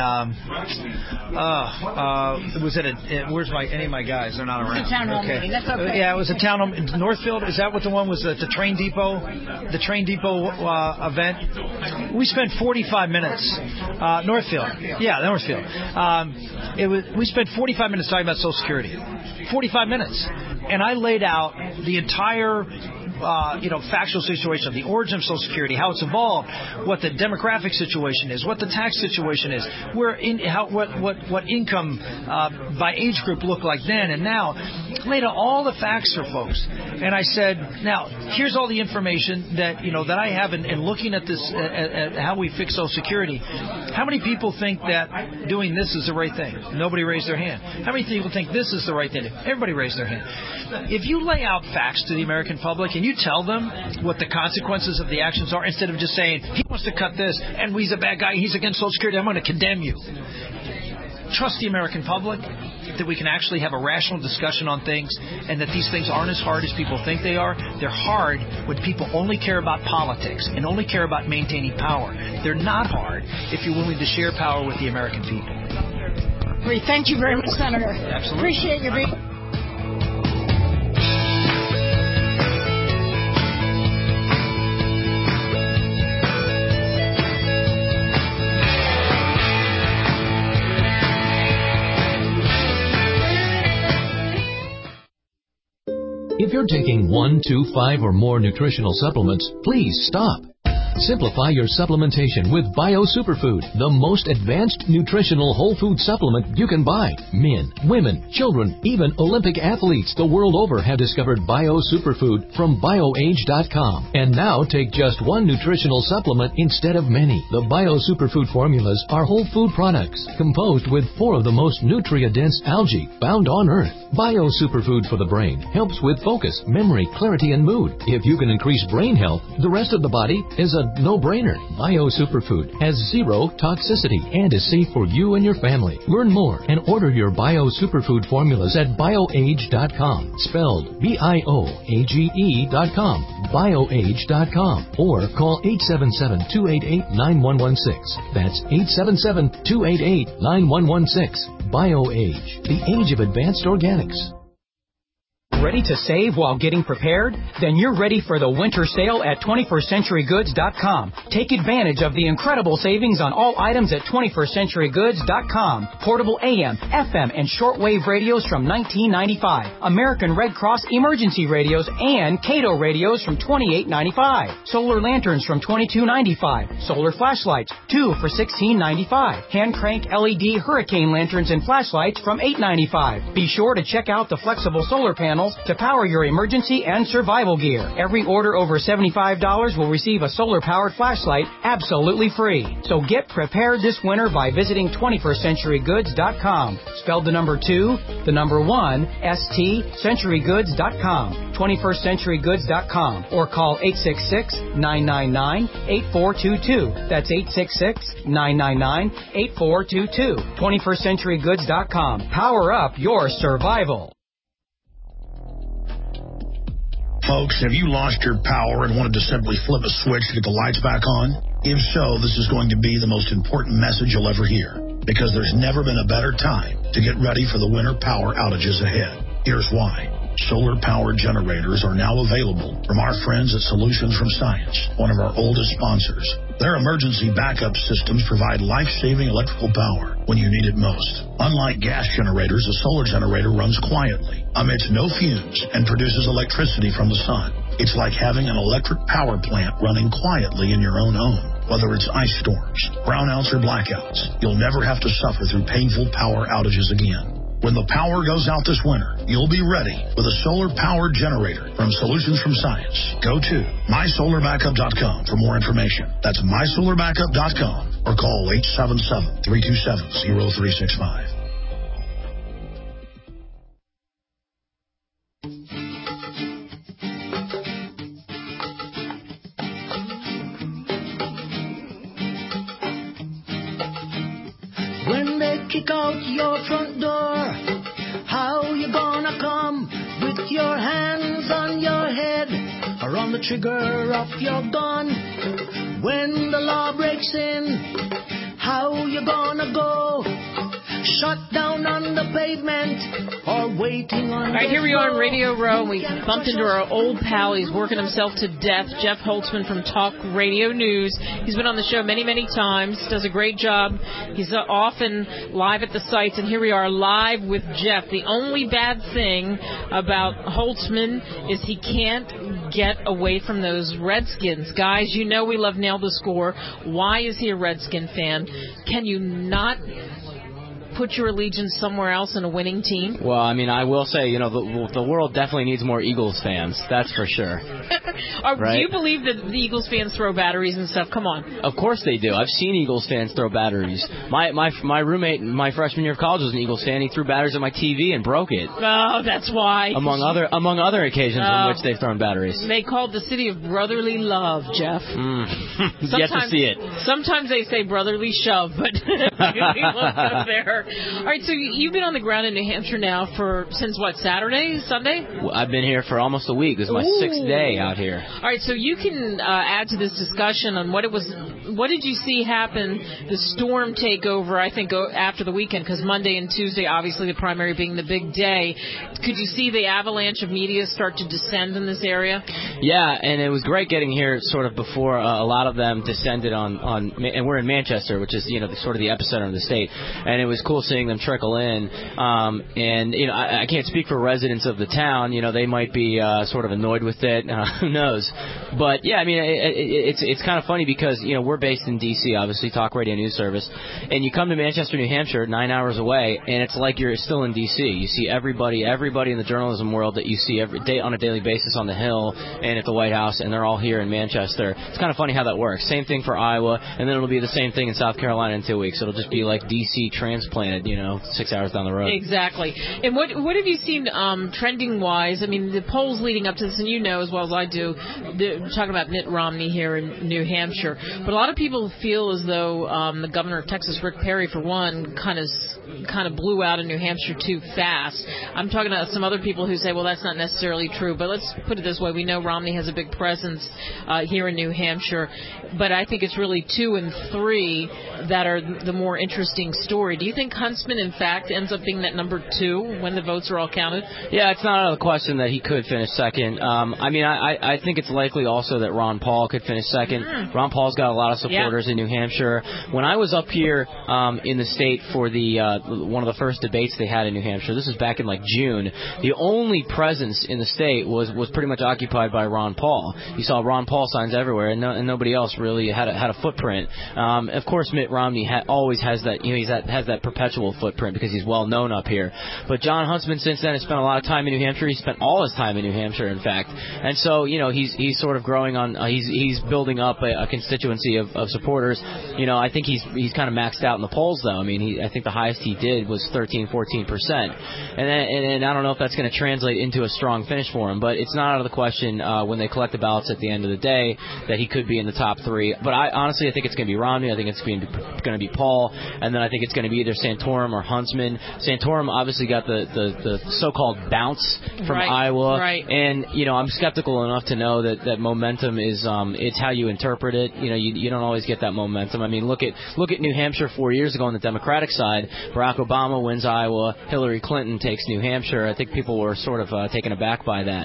where's any of my guys? They're not around. It's a town hall meeting. That's okay. Yeah, it was a town hall in Northfield. Is that what the one was? The train depot? The train depot event? We spent 45 minutes. Northfield. Yeah, Northfield. We spent 45 minutes talking about Social Security. 45 minutes. And I laid out the entire factual situation of the origin of Social Security, how it's evolved, what the demographic situation is, what the tax situation is, what income by age group looked like then and now. Laid out all the facts for folks, and I said, now here's all the information that I have in looking at this, at how we fix Social Security. How many people think that doing this is the right thing? Nobody raised their hand. How many people think this is the right thing? Everybody raised their hand. If you lay out facts to the American public and you tell them what the consequences of the actions are, instead of just saying he wants to cut this and he's a bad guy, he's against Social Security, I'm going to condemn you. trust the American public, that we can actually have a rational discussion on things, and that these things aren't as hard as people think they are. They're hard when people only care about politics and only care about maintaining power. They're not hard if you're willing to share power with the American people. Great. Thank you very much, Senator. Absolutely. Appreciate you being... If you're taking 1, 2, 5, or more nutritional supplements, please stop. Simplify your supplementation with Bio Superfood, the most advanced nutritional whole food supplement you can buy. Men, women, children, even Olympic athletes the world over have discovered Bio Superfood from BioAge.com. And now take just one nutritional supplement instead of many. The Bio Superfood formulas are whole food products composed with 4 of the most nutrient-dense algae found on Earth. Bio Superfood for the brain helps with focus, memory, clarity, and mood. If you can increase brain health, the rest of the body is a no-brainer. Bio Superfood has 0 toxicity and is safe for you and your family. Learn more and order your Bio Superfood formulas at BioAge.com, spelled BIOAGE.com, BioAge.com, or call 877-288-9116. That's 877-288-9116. BioAge, the age of advanced organics. Ready to save while getting prepared? Then you're ready for the winter sale at 21stCenturyGoods.com. Take advantage of the incredible savings on all items at 21stCenturyGoods.com. Portable AM, FM, and shortwave radios from $19.95. American Red Cross emergency radios and Cato radios from $28.95. Solar lanterns from $22.95. Solar flashlights, 2 for $16.95. Hand crank LED hurricane lanterns and flashlights from $8.95. Be sure to check out the flexible solar panels to power your emergency and survival gear. Every order over $75 will receive a solar-powered flashlight absolutely free. So get prepared this winter by visiting 21stCenturyGoods.com. Spelled the number 2, the number 1, ST, CenturyGoods.com. 21stCenturyGoods.com. Or call 866-999-8422. That's 866-999-8422. 21stCenturyGoods.com. Power up your survival. Folks, have you lost your power and wanted to simply flip a switch to get the lights back on? If so, this is going to be the most important message you'll ever hear, because there's never been a better time to get ready for the winter power outages ahead. Here's why. Solar-powered generators are now available from our friends at Solutions from Science, one of our oldest sponsors. Their emergency backup systems provide life-saving electrical power when you need it most. Unlike gas generators, a solar generator runs quietly, emits no fumes, and produces electricity from the sun. It's like having an electric power plant running quietly in your own home. Whether it's ice storms, brownouts, or blackouts, you'll never have to suffer through painful power outages again. When the power goes out this winter, you'll be ready with a solar-powered generator from Solutions from Science. Go to mysolarbackup.com for more information. That's mysolarbackup.com or call 877-327-0365. When they kick out your front door, how you gonna come with your hands on your head or on the trigger of your gun? When the law breaks in, how you gonna go? Shut down on the pavement or waiting on. All right, here we are on Radio Row. We bumped into our old pal. He's working himself to death. Jeff Holtzman from Talk Radio News. He's been on the show many, many times. Does a great job. He's often live at the sites, and here we are live with Jeff. The only bad thing about Holtzman is he can't get away from those Redskins. Guys, you know we love Nail the Score. Why is he a Redskin fan? Can you not put your allegiance somewhere else in a winning team? Well, I mean, I will say, you know, the world definitely needs more Eagles fans. That's for sure. Do you believe that the Eagles fans throw batteries and stuff? Come on. Of course they do. I've seen Eagles fans throw batteries. My roommate in my freshman year of college was an Eagles fan. He threw batteries at my TV and broke it. Oh, that's why. Among other occasions in which they've thrown batteries. They called the city of brotherly love, Jeff. Yet to see it. Sometimes they say brotherly shove, but we won't go there. All right, so you've been on the ground in New Hampshire now since what, Saturday, Sunday? Well, I've been here for almost a week. This is my 6th day out here. All right, so you can add to this discussion on what did you see happen, the storm takeover, I think, after the weekend, because Monday and Tuesday, obviously the primary being the big day. Could you see the avalanche of media start to descend in this area? Yeah, and it was great getting here sort of before a lot of them descended on and we're in Manchester, which is, sort of the epicenter of the state, and it was cool seeing them trickle in. And, I can't speak for residents of the town. They might be sort of annoyed with it. Who knows? But, yeah, I mean, it's kind of funny because, we're based in D.C., obviously, Talk Radio News Service, and you come to Manchester, New Hampshire, 9 hours away, and it's like you're still in D.C. You see everybody in the journalism world that you see every day on a daily basis on the Hill and at the White House, and they're all here in Manchester. It's kind of funny how that works. Same thing for Iowa, and then it'll be the same thing in South Carolina in 2 weeks. It'll just be like D.C. transplanted, 6 hours down the road. Exactly. And what have you seen trending-wise? I mean, the polls leading up to this, and you know as well as I do, talking about Mitt Romney here in New Hampshire, but a lot of people feel as though the governor of Texas, Rick Perry, for one, kind of blew out in New Hampshire too fast. I'm talking to some other people who say, well, that's not necessarily true, but let's put it this way. We know Romney has a big presence here in New Hampshire, but I think it's really 2 and 3 that are the more interesting story. Do you think Huntsman, in fact, ends up being that number 2 when the votes are all counted? Yeah, it's not out of the question that he could finish second. I think it's likely also that Ron Paul could finish second. Ron Paul's got a lot of supporters in New Hampshire. When I was up here in the state for the one of the first debates they had in New Hampshire, this was back in June, the only presence in the state was pretty much occupied by Ron Paul. You saw Ron Paul signs everywhere, and nobody else really had a footprint. Of course, Mitt Romney always has that, has that perpetual footprint because he's well known up here. But John Huntsman, since then, has spent a lot of time in New Hampshire. He spent all his time in New Hampshire, in fact, and so he's sort of growing on. He's building up a constituency of supporters. I think he's kind of maxed out in the polls, though. I mean, I think the highest he did was 13-14%, and I don't know if that's going to translate into a strong finish for him. But it's not out of the question when they collect the ballots at the end of the day that he could be in the top 3. But I think it's going to be Romney. I think it's going to be Paul, and then I think it's going to be either Santorum or Huntsman. Santorum obviously got the so-called bounce from Iowa, and I'm skeptical enough to know that momentum is it's how you interpret it. You don't always get that momentum. I mean, look at New Hampshire 4 years ago on the Democratic side. Barack Obama wins Iowa. Hillary Clinton takes New Hampshire. I think people were sort of taken aback by that.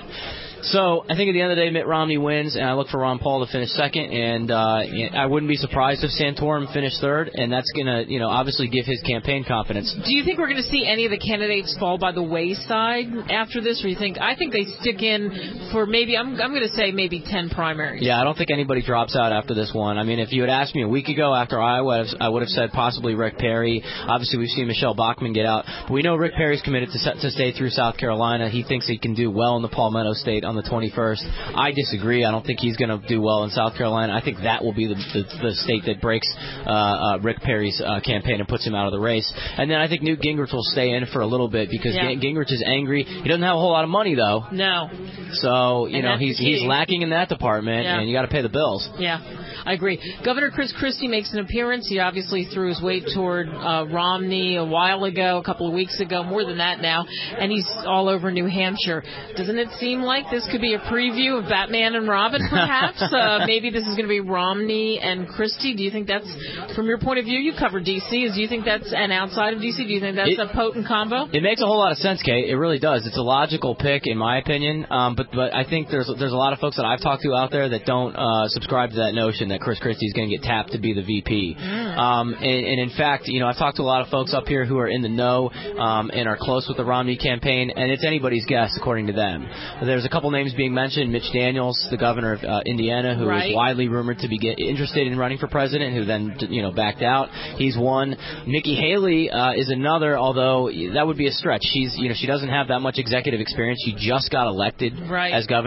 So I think at the end of the day, Mitt Romney wins, and I look for Ron Paul to finish second, and I wouldn't be surprised if Santorum finished third, and that's going to, obviously give his campaign confidence. Do you think we're going to see any of the candidates fall by the wayside after this, or I think they stick in for maybe, I'm going to say maybe 10 primaries? Yeah, I don't think anybody drops out after this one. I mean, if you had asked me a week ago after Iowa, I would have said possibly Rick Perry. Obviously, we've seen Michelle Bachmann get out, but we know Rick Perry's committed to stay through South Carolina. He thinks he can do well in the Palmetto State on the 21st. I disagree. I don't think he's going to do well in South Carolina. I think that will be the state that breaks Rick Perry's campaign and puts him out of the race. And then I think Newt Gingrich will stay in for a little bit because Gingrich is angry. He doesn't have a whole lot of money, though. No. So, he's lacking in that department, and you got to pay the bills. Yeah, I agree. Governor Chris Christie makes an appearance. He obviously threw his weight toward Romney a while ago, a couple of weeks ago, more than that now, and he's all over New Hampshire. Doesn't it seem like this could be a preview of Batman and Robin, perhaps? Maybe this is going to be Romney and Christie. Do you think that's, from your point of view, you cover D.C., do you think that's, and outside of D.C., do you think that's a potent combo? It makes a whole lot of sense, Kate. It really does. It's a logical pick, in my opinion, but I think there's a lot of folks that I've talked to out there that don't subscribe to that notion that Chris Christie is going to get tapped to be the VP. And in fact, I've talked to a lot of folks up here who are in the know and are close with the Romney campaign, and it's anybody's guess, according to them. There's a couple names being mentioned. Mitch Daniels, the governor of Indiana, who is widely rumored to be interested in running for president, who then backed out. He's one. Nikki Haley is another, although that would be a stretch. She doesn't have that much executive experience. She just got elected as governor of South Carolina.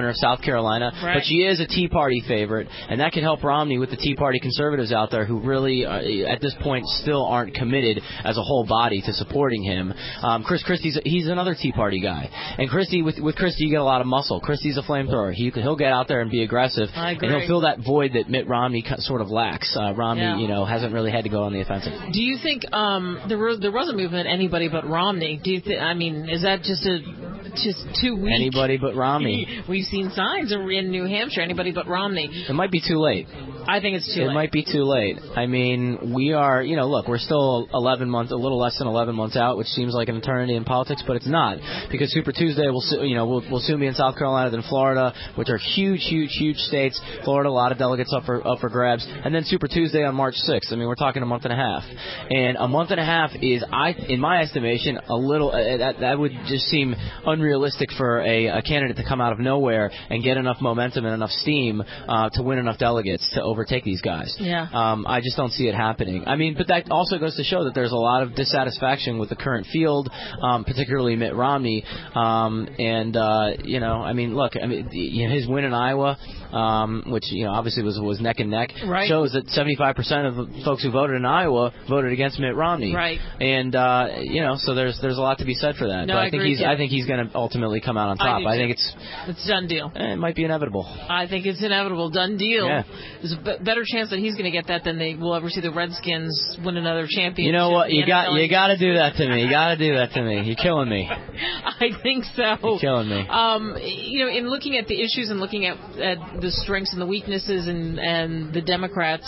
Carolina, Right. but she is a Tea Party favorite, and that could help Romney with the Tea Party conservatives out there who really, at this point, still aren't committed as a whole body to supporting him. Chris Christie's he's another Tea Party guy, and Christie with Christie you get a lot of muscle. Christie's a flamethrower. He'll get out there and be aggressive, I agree. and he'll fill that void that Mitt Romney sort of lacks. Romney, hasn't really had to go on the offensive. Do you think there was a movement anybody but Romney? Do you is that just too weak? Anybody but Romney. We've seen signs in New Hampshire. Anybody but Romney. It might be too late. I think it's too late. It might be too late. I mean, we are, look, we're still 11 months, a little less than 11 months out, which seems like an eternity in politics, but it's not, because Super Tuesday will soon be in South Carolina, then Florida, which are huge states. Florida, a lot of delegates up for grabs, and then Super Tuesday on March 6th. I mean, we're talking a month and a half, and a month and a half is, in my estimation, a little. That would just seem unrealistic for a candidate to come out of nowhere and get enough momentum and enough steam to win enough delegates to overtake these guys. Yeah. I just don't see it happening. I mean, but that also goes to show that there's a lot of dissatisfaction with the current field, particularly Mitt Romney. His win in Iowa, which obviously was neck and neck, right, shows that 75% of the folks who voted in Iowa voted against Mitt Romney. Right. And so there's a lot to be said for that. No, but I think he's going to ultimately come out on top. I think it's a done deal. It might be inevitable. I think it's inevitable. Done deal. Yeah. There's a better chance that he's going to get that than they will ever see the Redskins win another championship. You know what? You got to do that to me. You got to do that to me. You're killing me. I think so. You're killing me. In looking at the issues and looking at the strengths and the weaknesses and the Democrats,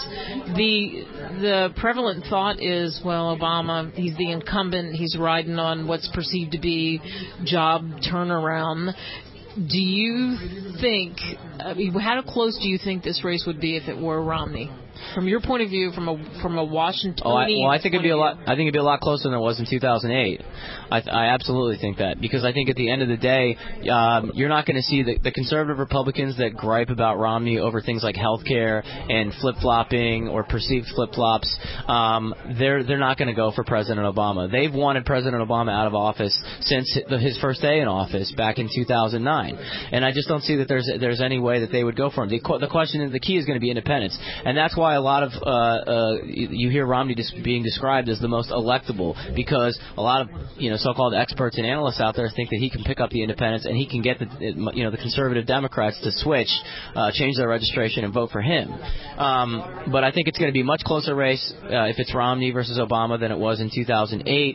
the prevalent thought is, well, Obama, he's the incumbent. He's riding on what's perceived to be job turnaround. Do you think, how close do you think this race would be if it were Romney? From your point of view, from a Washingtonian. I think it'd be a lot closer than it was in 2008. I absolutely think that, because I think at the end of the day, you're not going to see the conservative Republicans that gripe about Romney over things like health care and flip-flopping or perceived flip-flops. They're not going to go for President Obama. They've wanted President Obama out of office since his first day in office back in 2009, and I just don't see that there's any way that they would go for him. The question, the key is going to be independence, and that's why a lot of you hear Romney being described as the most electable, because a lot of so-called experts and analysts out there think that he can pick up the independents and he can get the conservative Democrats to switch, change their registration and vote for him. But I think it's going to be a much closer race if it's Romney versus Obama than it was in 2008.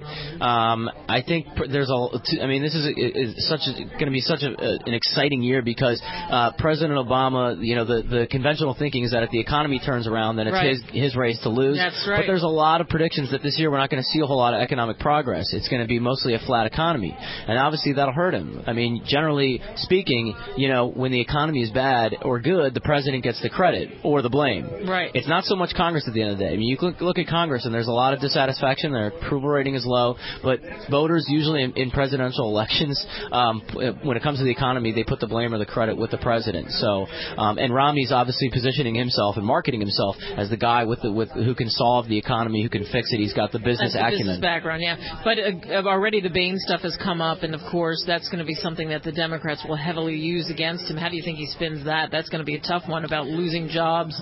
I think this is going to be such an exciting year, because President Obama, the conventional thinking is that if the economy turns around, then it's his race to lose. That's right. But there's a lot of predictions that this year we're not going to see a whole lot of economic progress. It's going to be mostly a flat economy, and obviously that'll hurt him. I mean, generally speaking, when the economy is bad or good, the president gets the credit or the blame. Right. It's not so much Congress at the end of the day. I mean, you look at Congress, and there's a lot of dissatisfaction. Their approval rating is low, but voters usually in presidential elections, when it comes to the economy, they put the blame or the credit with the president. So, and Romney's obviously positioning himself and marketing himself as the guy with who can solve the economy, who can fix it. He's got the business acumen. Business background, yeah. But already the Bain stuff has come up, and of course that's going to be something that the Democrats will heavily use against him. How do you think he spins that? That's going to be a tough one about losing jobs,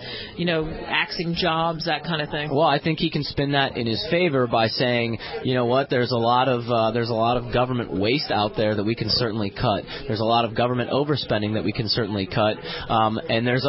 axing jobs, that kind of thing. Well, I think he can spin that in his favor by saying, there's a lot of government waste out there that we can certainly cut. There's a lot of government overspending that we can certainly cut, and there's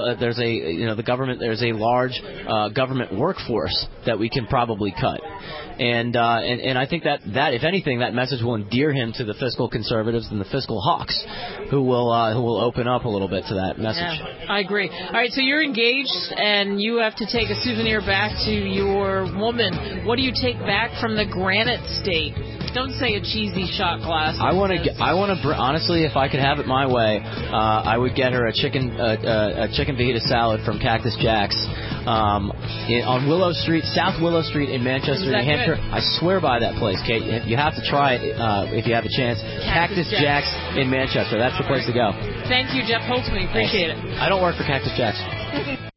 a large government workforce that we can probably cut. And I think that if anything, that message will endear him to the fiscal conservatives and the fiscal hawks, who will open up a little bit to that message. Yeah, I agree. All right, so you're engaged, and you have to take a souvenir back to your woman. What do you take back from the Granite State? Don't say a cheesy shot glass. I want to honestly, if I could have it my way, I would get her a chicken fajita salad from Cactus Jack's on Willow Street, South Willow Street in Manchester, New Hampshire. I swear by that place, Kate. You have to try it if you have a chance. Cactus Jack's in Manchester. That's the place to go. Thank you, Jeff Holtzman. Appreciate it. I don't work for Cactus Jack's.